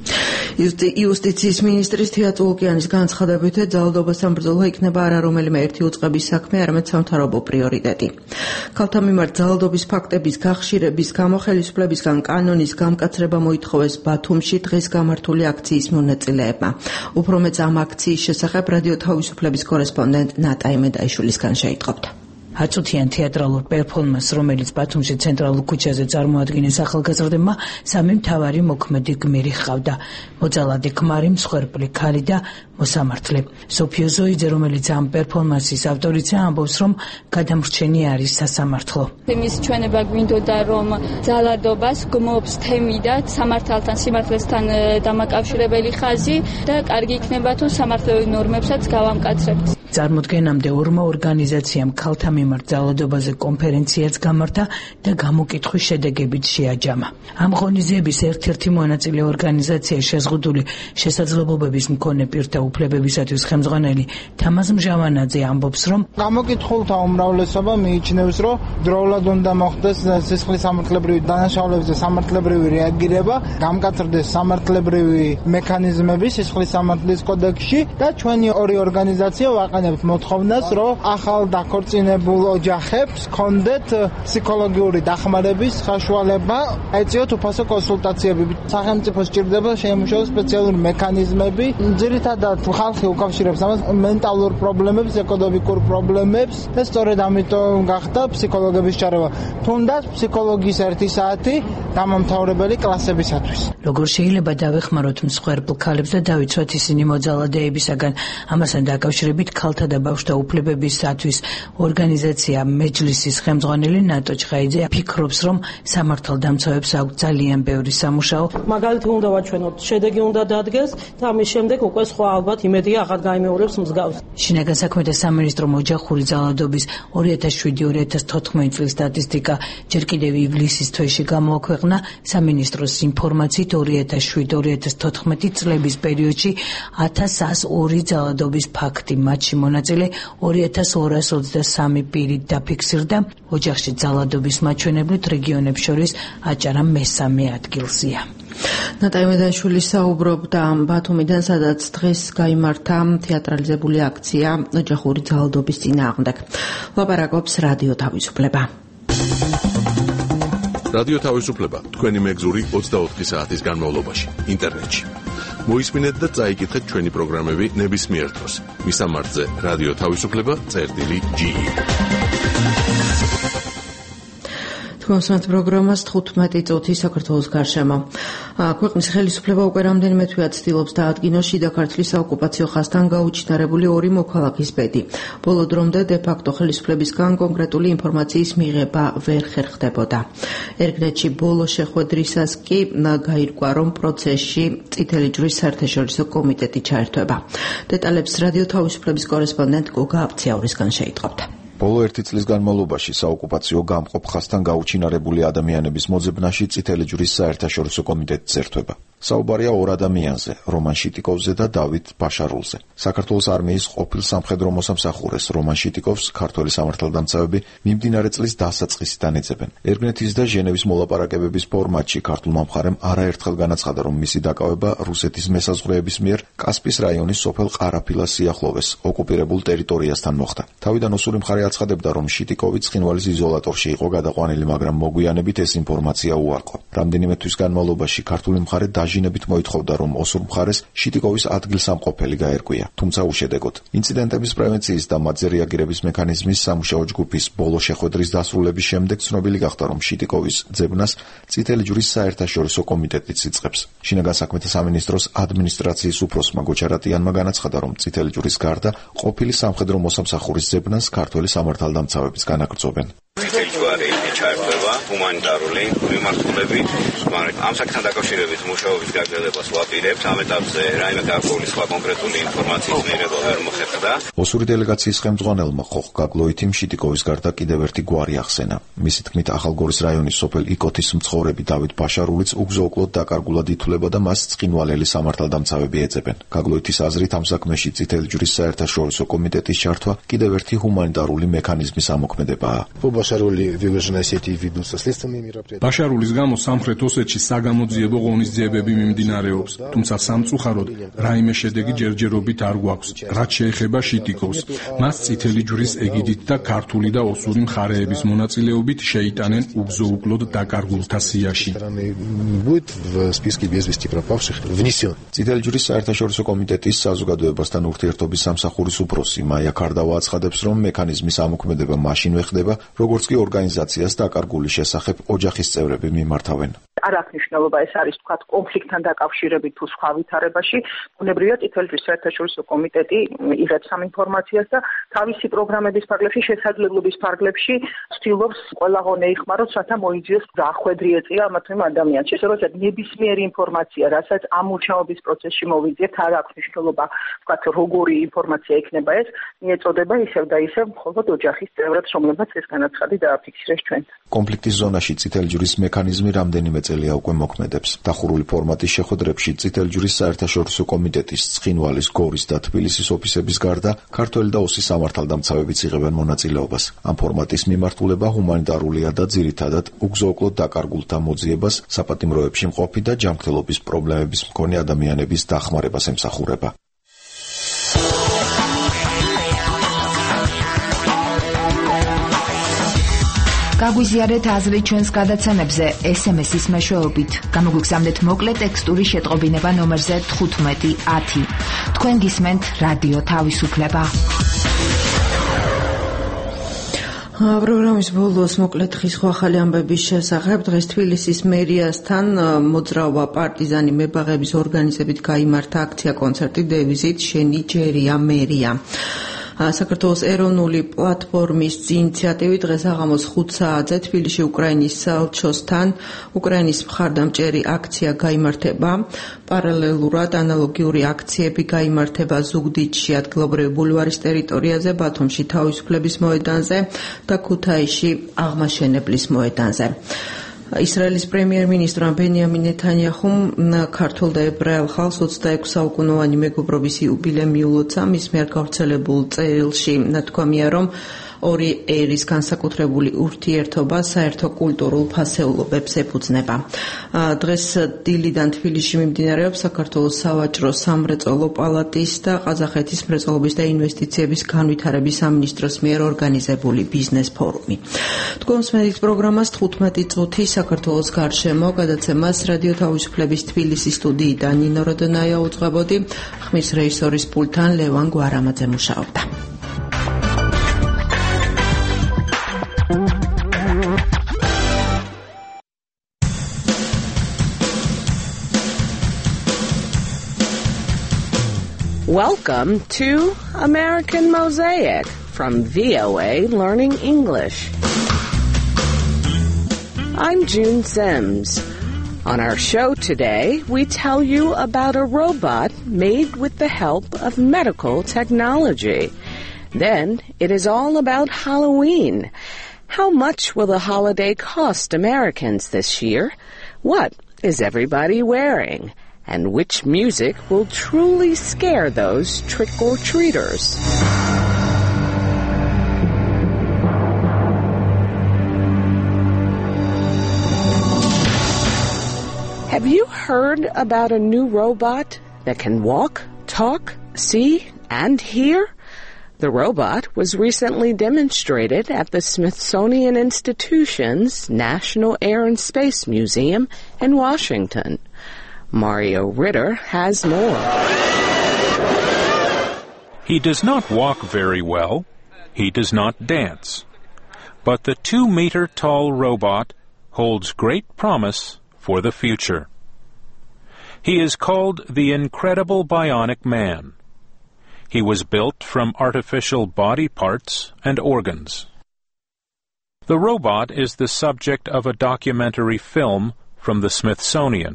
იუსტიციის მინისტრის თეა წულუკიანის განცხადებით, ძალადობასთან ბრძოლა იქნება არა რომელიმე ერთი უწყების საქმე, არამედ სამთავრობო პრიორიტეტი. ქალთა მიმართ ძალადობის ფაქტების გახშირების გამო ხელისუფლებისგან კანონის გამკაცრება მოითხოვეს ბათუმში დღეს გამართული აქციის მონაწილეებმა. უფრო მეც ამ აქციის შესახებ რადიო თავისუფლების კორესპონდენტ ნატა იმედაიშვილისგან შეიტყობთ. აწუთიან თეატრალურ პერფორმანსს, რომელიც ბათუმში ცენტრალურ ქუჩაზე წარმოადგენს ახალგაზრდებმა, სამი მთავარი მოქმედი გმირი ჰყავდა: მოძალადე ქმარი, მსხვერპლი ქალი და მოსამართლე. სოფიო ზოიძე, რომელიც ამ პერფორმანსის ავტორია, ამბობს, რომ გადამრჩენი არის სასამართლო. იმის ჩვენება გვინდოდა, რომ ძალადობას გმობს თემი და სამართალთან, სიმართლესთან დამაკავშირებელი ხაზი და კარგი იქნება თუ სამართლებრივ ნორმებსაც გავამკაცრებთ. წარმოდგენამდე ორმა ორგანიზაციამ ქალთა მიმართ ძალადობაზე კონფერენციაც გამართა და გამოკითხვის შედეგებით შეაჯამა. ამ ღონისძიების ერთ-ერთი მონაწილე ორგანიზაცია შეზღუდული შესაძლებლობების მქონე პირთა უფლებებისათვის ხელმძღვანელი თამაზ მჟავანაძე ამბობს, რომ გამოკითხულთა უმრავლესობა მიიჩნევს, რომ დროულად უნდა მოხდეს სისხლის სამართლებრივი დანაშაულებებზე სამართლებრივი რეაგირება, გამკაცრდეს სამართლებრივი მექანიზმები სისხლის სამართლის კოდექსში და ჩვენი ორი ორგანიზაცია ვაყენებთ მოთხოვნას, რომ ახალ დაქორწინებულ ოჯახებს კონდეთ ფსიქოლოგიური დახმარების საშუალება, ეწიოთ უფასო კონსულტაციები. სახელმწიფო სჭირდება შეიმუშაოს სპეციალური მექანიზმები. ძირითადად ხალხი უკავშირებს ამას მენტალურ პრობლემებს, ეკონომიკურ პრობლემებს და სწორედ ამიტომ გახდა ფსიქოლოგების ჩარევა. თუნდაც ფსიქოლოგიის ერთი საათი დამამთავრებელი კლასებისათვის. როგორ შეიძლება დავეხმაროთ მსხვერპლ ქალებს და დავიცვათ ისინი მოძალადეებისაგან? ამასთან დაკავშირებით ქალთა და ბავშვთა უფლებებისათვის ორგანიზაცია მეჯლისის ხელმძღვანელი ნატო ჩხაიძე ფიქრობს, რომ სამართალდამცავებს აქვს ძალიან ბევრი სამუშაო. მაგალითი უნდა ვაჩვენოთ, შედეგი უნდა დადგეს და ამის შემდეგ უკვე სხვა ალბათ იმედია აღარ გაიმეორებს მსგავს. შინაგან საქმეთა სამინისტრომ ოჯახური ძალადობის ორი ათას შვიდი ორი ათას თოთხმეტი წლის სტატისტიკა ჯერ კიდევ ივლისის თვეში გამოაქვეყნა. სამინისტროს ინფორმაციით ორი ათას შვიდი ორი ათას თოთხმეტი წლების პერიოდში ათას ასი ორი ძალადობის ფაქტი, მათში მონაწილე ორი ათას ორას ოცდასამი პირი დაფიქსირდა. ოჯახში ძალადობის მაჩვენებლით რეგიონებს შორის აჭარა მესამე ადგილზეა. ნატაი მედაშვილი საუბრობდა ბათუმიდან, სადაც დღეს გაიმართა თეატრალიზებული აქცია ოჯახური ძალადობის წინააღმდეგ. ლაპარაკობს რადიო თავისუფლება. რადიო თავისუფლება თქვენი მეგზური ოცდაოთხი საათის განმავლობაში ინტერნეტში. მოისმინეთ და წაიკითხეთ ჩვენი პროგრამები ნებისმიერ დროს. მისამართზე რადიო თავისუფლება წერტილი ჯი. მოსმენთ პროგრამას თხუთმეტი წუთი საქართველოს გარშემო. ქვეყნის ხელისუფლება უკვე რამდენიმე თვეა ცდილობს დაადგინოს შიდა ქართლის საოკუპაციო ხაზთან გაუჩინარებული ორი მოქალაქის ბედი. ბოლო დრომდე დე-ფაქტო ხელისუფლებისგან კონკრეტული ინფორმაციის მიღება ვერ ხერხდებოდა. ერგნეთში ბოლო შეხვედრისას კი გაირკვა, რომ პროცესში წითელი ჯვრის საერთაშორისო კომიტეტი ჩაერთვება. დეტალებს რადიო თავისუფლების კორესპონდენტ გოგა აბციაურისგან შეიტყობთ. ბოლო ერთი წლის განმავლობაში საოკუპაციო გამყოფ ხაზთან გაუჩინარებული ადამიანების მოძებნაში წითელი ჯვრის საერთაშორისო კომიტეტიც ერთვება. საუბარია ორ ადამიანზე, რომან შიტიკოვზე და დავით ბაშარულზე. საქართველოს არმიის ყოფილ სამხედრო მოსამსახურეს რომან შიტიკოვს ქართველი სამართალდამცავები მიმდინარე წლის დასაწყისიდან ეძებენ. ერგნეთის და ჟენევის მოლაპარაკებების ფორმატში ქართულმა მხარემ არაერთხელ განაცხადა, რომ მისი დაკავება რუსეთის მესაზღვრეების მიერ კასპიის რაიონის სოფელ ყარაფილას სიახლოვეს ოკუპირებულ ტერიტორიასთან მოხდა. თავიდან ოსური მხარე აცხადებდა, რომ შიტიკოვი ცხინვალის იზოლატორში იყო გადაყვანილი, მაგრამ მოგვიანებით ეს ინფორმაცია უარყო. რამდენიმე თვის განმავლობაში ქართული მხარე ჟინებით მოითხოვდა, რომ ოსურ მხარეს შიტიკოვის ადგილსამყოფელი გაერკვია, თუმცა უშედეგოდ. ინციდენტების პრევენციის და მათზე რეაგირების მექანიზმის სამუშაო ჯგუფის ბოლო შეხვედრის დასრულების შემდეგ ცნობილი გახდა, რომ შიტიკოვის ძებნას წითელი ჯვრის საერთაშორისო კომიტეტიც იწყებს. შინაგან საქმეთა სამინისტროს ადმინისტრაციის უფროსმა გოჩარატიანმა განაცხადა, რომ წითელი ჯვრის გარდა ყოფილი სამხედრო მოსამსახურის ძებნას ქართველი სამართალდამცავებიც განაგრძობენ. წითელი ჯვარი ჩაერთვება ჰუმანიტარული მიმართულებით, მაგრამ ამ საკითხთან დაკავშირებით მუშაობის გაგრძელებას ვაპირებთ. ამ ეტაპზე რაიმე გარკვეული სხვა კონკრეტული ინფორმაციის მიღება ვერ მოხერხდა. ოსური დელეგაციის ხელმძღვანელმა ხოხ გაგლოითიმ შიტიკოვის გარდა კიდევ ერთი გვარი ახსენა. მისი თქმით, ახალგორის რაიონის სოფელ იკოთის მცხოვრები დავით ბაშარულიც უგზო-უკლოდ დაკარგულად ითვლება და მას ცხინვალელი სამართალდამცავები ეძებენ. გაგლოითის აზრით, ამ საქმეში წითელი ჯვრის საერთაშორისო კომიტეტის ჩართვა კიდევ ერთი ჰუმანიტარული მექანიზმის ამოქმედებაა. ბაშარულის გამო სამხრეთ ოსეთში საგამოძიებო ღონისძიებები მიმდინარეობს, თუმცა სამწუხაროდ რაიმე შედეგი ჯერჯერობით არ გვაქვს. რაც შეეხება შიტიკოვს, მას წითელი ჯვრის ეგიდით და ქართული და ოსური მხარეების მონაწილეობით შეიტანენ უგზო-უკლოდ დაკარგულთა სიაში. წითელი ჯვრის საერთაშორისო კომიტეტის საზოგადოებასთან ურთიერთობის სამსახურის უფროსი მაია ქარდავა აცხადებს, რომ მექანიზმის ამოქმედება მაშინვე ხდება, როგორც კი ორგანიზაციას დაკარგული შესახებ ოჯახის წევრები მიმართავენ. არ აქვს მნიშვნელობა ეს არის თქვა კონფლიქტთან დაკავშირებით თუ სხვა ვითარებაში, ბუნებრივია წითელი ჯვრის საერთაშორისო კომიტეტი იღებს ამ ინფორმაციას და თავისი პროგრამების ფარგლებში, შესაძლებლობის ფარგლებში ცდილობს ყველა ღონე იხმაროს, რათა მოიძიოს დახვედრი ეწია ამ თემ ადამიანს. შესაძლოა ნებისმიერი ინფორმაცია, რასაც ამ მუშაობის პროცესში მოვიძიებთ, არ აქვს მნიშვნელობა, თქვა როგორი ინფორმაცია იქნება ეს, მიეწოდება ისევ და ისევ მხოლოდ ოჯახის წევრებს, რომლებსაც ეს განაცხადი დააფიქსირეს ჩვენ. კონფლიქტის ზონაში წითელი ჯვრის მექანიზმი რამდენიმე წელია უკვე მოქმედებს. დახურული ფორმატის შეხვედრებში წითელი ჯვრის საერთაშორისო კომიტეტის ცხინვალის, გორის და თბილისის ოფისების გარდა ქართველი და ოსი სამართალდამცავებიც იღებენ მონაწილეობას. ამ ფორმატის მიმართულება ჰუმანიტარულია და ძირითადად უგზო-უკლოდ დაკარგულთა მოძიებას, საპატიმროებში მყოფი და ჯანმრთელობის პრობლემების მქონე ადამიანების დახმარებას ემსახურება. გაგვიზიარეთ აზრი ჩვენს გადაცემებზე ეს ემ ეს-ის მეშვეობით. გამოგვიგზავნეთ მოკლე ტექსტური შეტყობინება ნომერზე თხუთმეტი ათი. თქვენ გისმენთ რადიო თავისუფლება. პროგრამის ბოლოს მოკლედ ხისხვა ახალი ამბების შესახებ. დღეს თბილისის მერიასთან მოძრაობა პარტიზანი მებაღების ორგანიზებით გაიმართა აქცია-კონცერტი დევიზით შენი ჯერია მერია. საქართველოს ეროვნული პლატფორმის ინიციატივით დღეს აღამოს ხუთ საათზე თბილისში უკრაინის საელჩოსთან უკრაინის მხარდამჭერი აქცია გაიმართება. პარალელურად ანალოგიური აქციები გაიმართება ზუგდიდში ადგილობრივი ბულვარის ტერიტორიაზე, ბათუმში თავისუფლების მოედანზე და ქუთაისში აღმაშენებლის მოედანზე. ისრაელის პრემიერ-მინისტრმა ბენიამინ ნეთანიაჰუმ ქართულ და ებრაელ ხალხს ოცდაექვსი საუკუნოვანი მეგობრობის იუბილე მიულოცა. მის მიერ გავრცელებულ წერილში ნათქვამია, რომ ორი ერის განსაკუთრებული ურთიერთობა საერთო კულტურულ ფასეულობებს ეფუძნება. დღეს დილიდან თბილისში მიმდინარეობს საქართველოს სავაჭრო სამრეწველო პალატის და ყაზახეთის მრეწველობის და ინვესტიციების განვითარების სამინისტროს მიერ ორგანიზებული ბიზნეს ფორუმი. თქვენს მედიის პროგრამას თხუთმეტი წუთი საქართველოს გარშემო გადაცემას რადიო თავისუფლების თბილისის სტუდიიდან ნინო როდონაია უძღვებოდი. ხმის რეჟისორის პულტთან ლევან გვარამაძე მუშაობდა. Welcome to American Mosaic from V O A Learning English. I'm June Sims. On our show today, we tell you about a robot made with the help of medical technology. Then it is all about Halloween. How much will the holiday cost Americans this year? What is everybody wearing? And which music will truly scare those trick-or-treaters? Have you heard about a new robot that can walk, talk, see, and hear? The robot was recently demonstrated at the Smithsonian Institution's National Air and Space Museum in Washington. Mario Ritter has more. He does not walk very well. He does not dance. But the two-meter-tall robot holds great promise for the future. He is called the Incredible Bionic Man. He was built from artificial body parts and organs. The robot is the subject of a documentary film from the Smithsonian.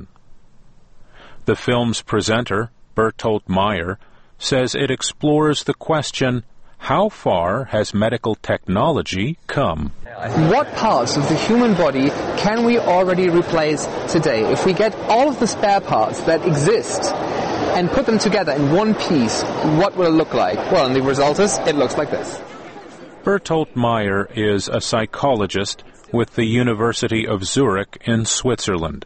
The film's presenter, Bertolt Meyer, says it explores the question, how far has medical technology come? What parts of the human body can we already replace today? If we get all of the spare parts that exist and put them together in one piece, what will it look like? Well, and the result is, it looks like this. Bertolt Meyer is a psychologist with the University of Zurich in Switzerland.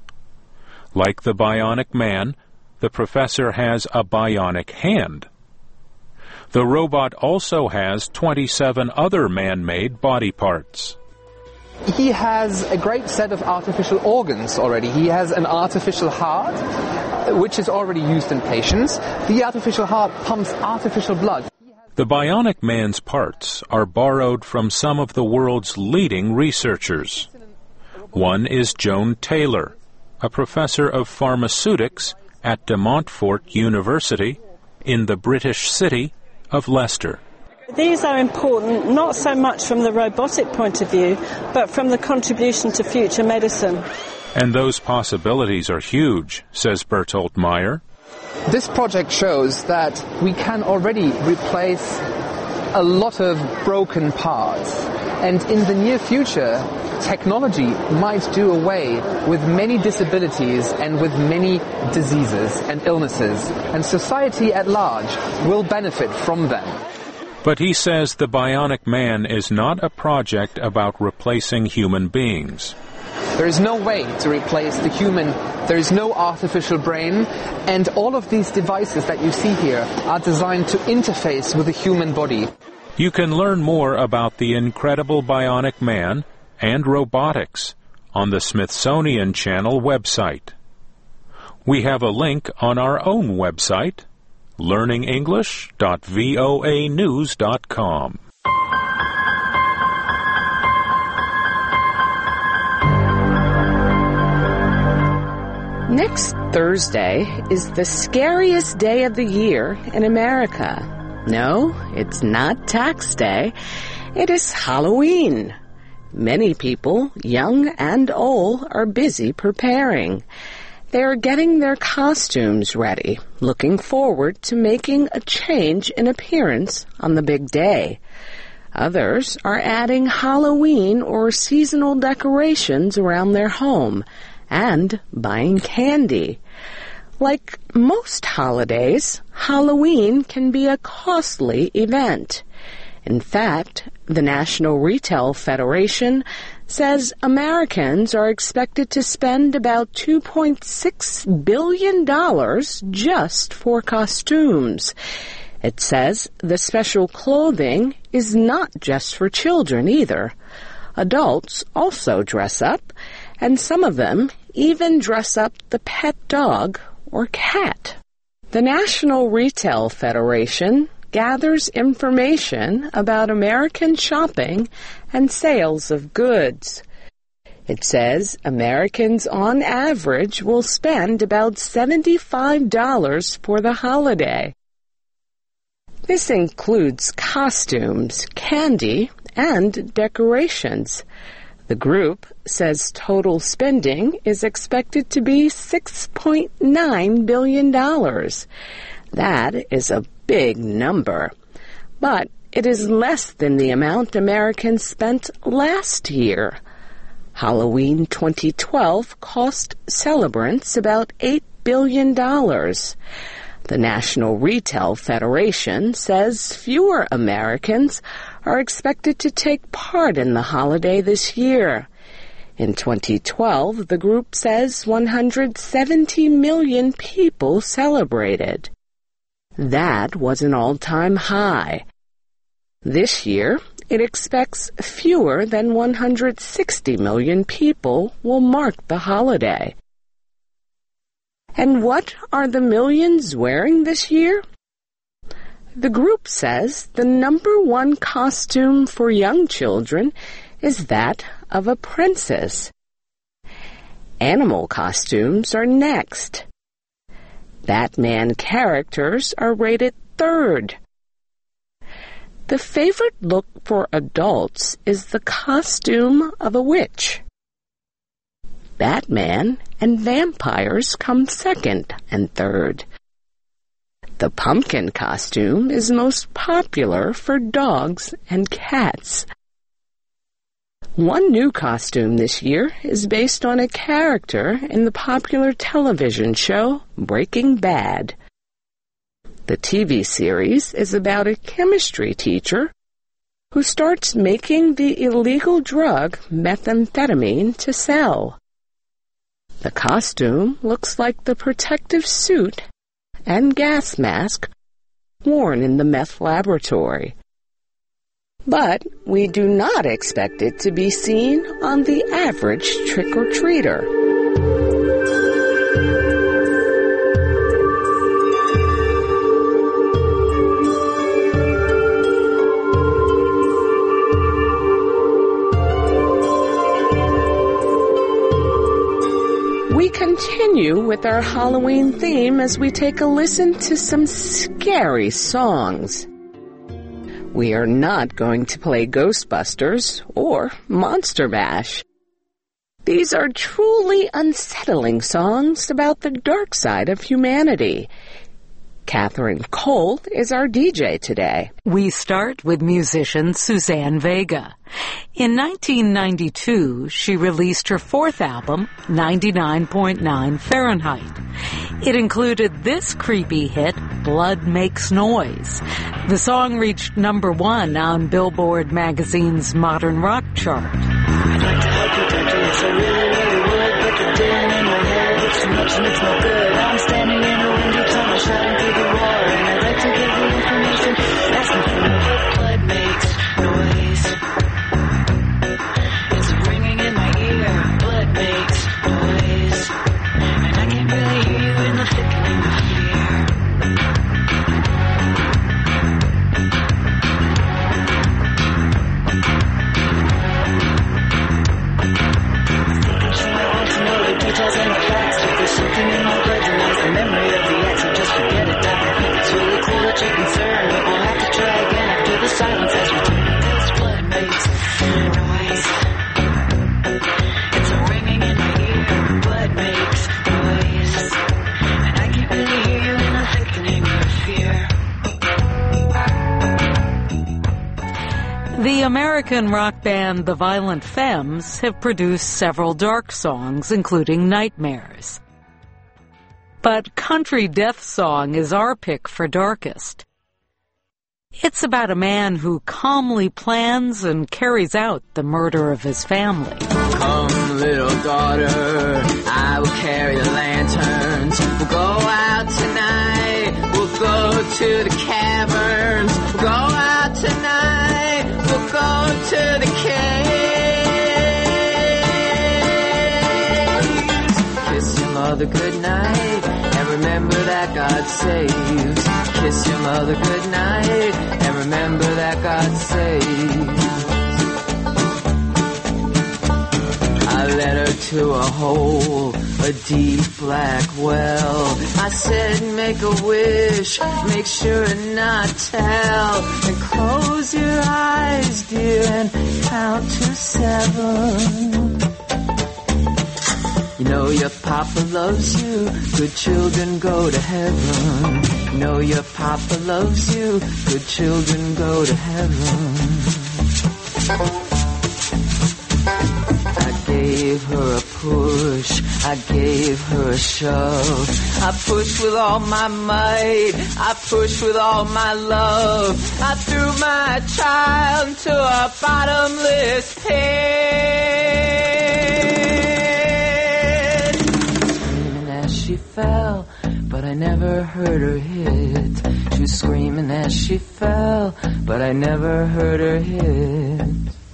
Like the bionic man, the professor has a bionic hand. The robot also has twenty-seven other man-made body parts. He has a great set of artificial organs already. He has an artificial heart, which is already used in patients. The artificial heart pumps artificial blood. The bionic man's parts are borrowed from some of the world's leading researchers. One is Joan Taylor, a professor of pharmaceutics at De Montfort University in the British city of Leicester. These are important not so much from the robotic point of view, but from the contribution to future medicine. And those possibilities are huge, says Bertolt Meyer. This project shows that we can already replace a lot of broken parts. And in the near future, technology might do away with many disabilities and with many diseases and illnesses, and society at large will benefit from them. But he says the bionic man is not a project about replacing human beings. There is no way to replace the human. There is no artificial brain, and all of these devices that you see here are designed to interface with the human body. You can learn more about the Incredible Bionic Man and robotics on the Smithsonian Channel website. We have a link on our own website, learning english dot voa news dot com. Next Thursday is the scariest day of the year in America. No, it's not tax day. It is Halloween. Many people, young and old, are busy preparing. They are getting their costumes ready, looking forward to making a change in appearance on the big day. Others are adding Halloween or seasonal decorations around their home and buying candy. Like most holidays, Halloween can be a costly event. In fact, the National Retail Federation says Americans are expected to spend about two point six billion dollars just for costumes. It says the special clothing is not just for children either. Adults also dress up, and some of them even dress up the pet dog or cat. The National Retail Federation gathers information about American shopping and sales of goods. It says Americans on average will spend about seventy-five dollars for the holiday. This includes costumes, candy, and decorations. The group says total spending is expected to be six point nine billion dollars. That is a big number, but it is less than the amount Americans spent last year. Halloween twenty twelve cost celebrants about eight billion dollars. The National Retail Federation says fewer Americans are expected to take part in the holiday this year. In twenty twelve, the group says one hundred seventy million people celebrated. That was an all-time high. This year, it expects fewer than one hundred sixty million people will mark the holiday. And what are the millions wearing this year? The group says the number one costume for young children is that of a princess. Animal costumes are next. Batman characters are rated third. The favorite look for adults is the costume of a witch. Batman and vampires come second and third. The pumpkin costume is most popular for dogs and cats. One new costume this year is based on a character in the popular television show Breaking Bad. The T V series is about a chemistry teacher who starts making the illegal drug methamphetamine to sell. The costume looks like the protective suit and gas mask worn in the meth laboratory. But we do not expect it to be seen on the average trick-or-treater. We continue with our Halloween theme as we take a listen to some scary songs. We are not going to play Ghostbusters or Monster Bash. These are truly unsettling songs about the dark side of humanity. Catherine Cole is our D J today. We start with musician Suzanne Vega. In nineteen ninety-two, she released her fourth album, ninety-nine point nine Fahrenheit. It included this creepy hit, Blood Makes Noise. The song reached number one on Billboard magazine's Modern Rock chart. I'd like to help you, don't you? So really, really would, but the din in my head, it's too much and it's no good. I'm standing in a windy tunnel, shouting through the roar, and I'd like to give the information, asking for more. Blood makes noise. It's ringing in my ear. Blood makes noise, and I can't really hear you in the thickening of fear. American rock band The Violent Femmes have produced several dark songs, including Nightmares. But Country Death Song is our pick for darkest. It's about a man who calmly plans and carries out the murder of his family. Come, little daughter, I will carry the lanterns. We'll go out tonight, we'll go to the caverns. We'll go out tonight, we'll go to the caves. Kiss your mother goodnight, and remember that God saves. Kiss your mother goodnight, and remember that God saves. I led her to a hole, a deep black well. I said, make a wish, make sure and not tell. And close your eyes, dear, and count to seven. You know your papa loves you, good children go to heaven. You know your papa loves you, good children go to heaven. I gave her a push, I gave her a shove. I pushed with all my might, I pushed with all my love. I threw my child into a bottomless pit. Screaming as she fell, but I never heard her hit. She was screaming as she fell, but I never heard her hit.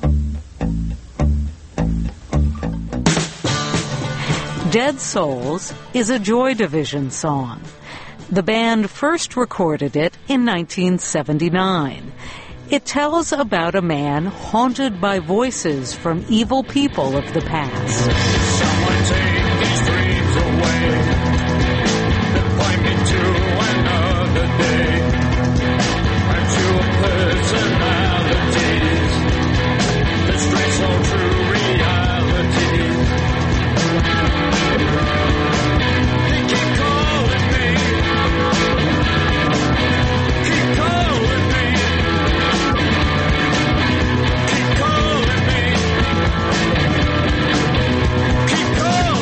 Dead Souls is a Joy Division song. The band first recorded it in nineteen seventy-nine. It tells about a man haunted by voices from evil people of the past. Someone take these dreams away and point me to another day and to personalities that stray so true reality. They keep calling me, keep calling me, keep calling me, keep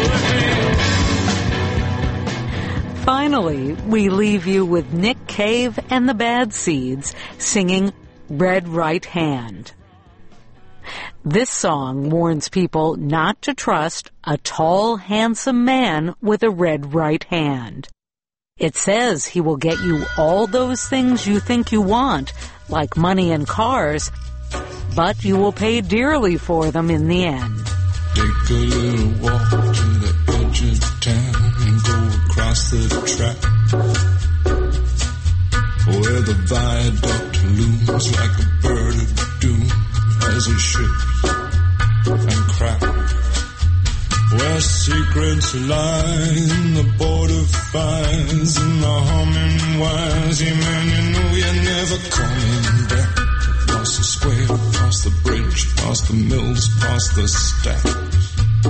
calling me. Finally, we leave you with Nick Cave and the Bad Seeds singing Red Right Hand. This song warns people not to trust a tall, handsome man with a red right hand. It says he will get you all those things you think you want, like money and cars, but you will pay dearly for them in the end. Take a little walk to the edge of town and go across the track where the viaduct looms like a bird of doom as it ships and cracks, where secrets lie in the border fires and the humming wires. Yeah, man, you know you're never coming back. Past the square, past the bridge, past the mills, past the stacks.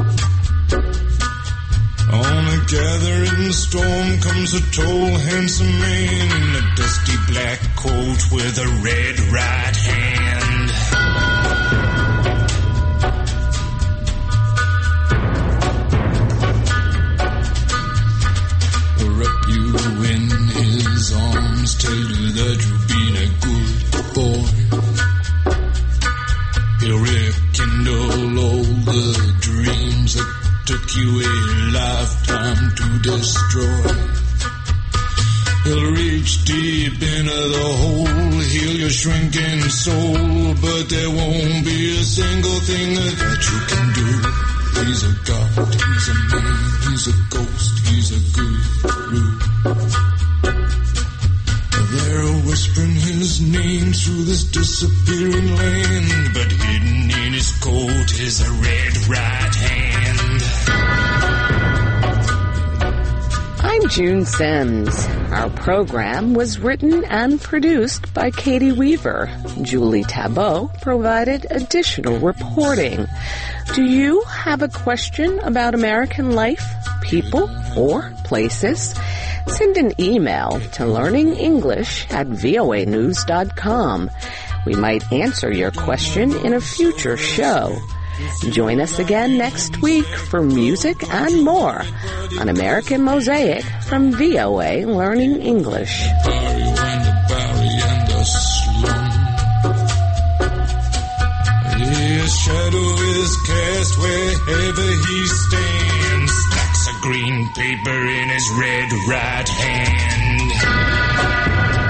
On a gathering storm comes a tall, handsome man in a dusty black coat with a red right hand. Wrap you in his arms, tell you that you've been a good boy. He'll rekindle all the dreams that took you a lifetime to destroy. He'll reach deep into the hole, heal your shrinking soul, but there won't be a single thing that you can do. He's a god, he's a man, he's a ghost, he's a guru. They're whispering his name through this disappearing land, but hidden in his coat is a red right hand. I'm June Sims. Our program was written and produced by Katie Weaver. Julie Tabot provided additional reporting. Do you have a question about American life, people, or places? Send an email to learningenglish at voa news dot com. We might answer your question in a future show. Join us again next week for music and more on American Mosaic from V O A Learning English. His shadow is cast wherever he stands. Stacks of green paper in his red right hand.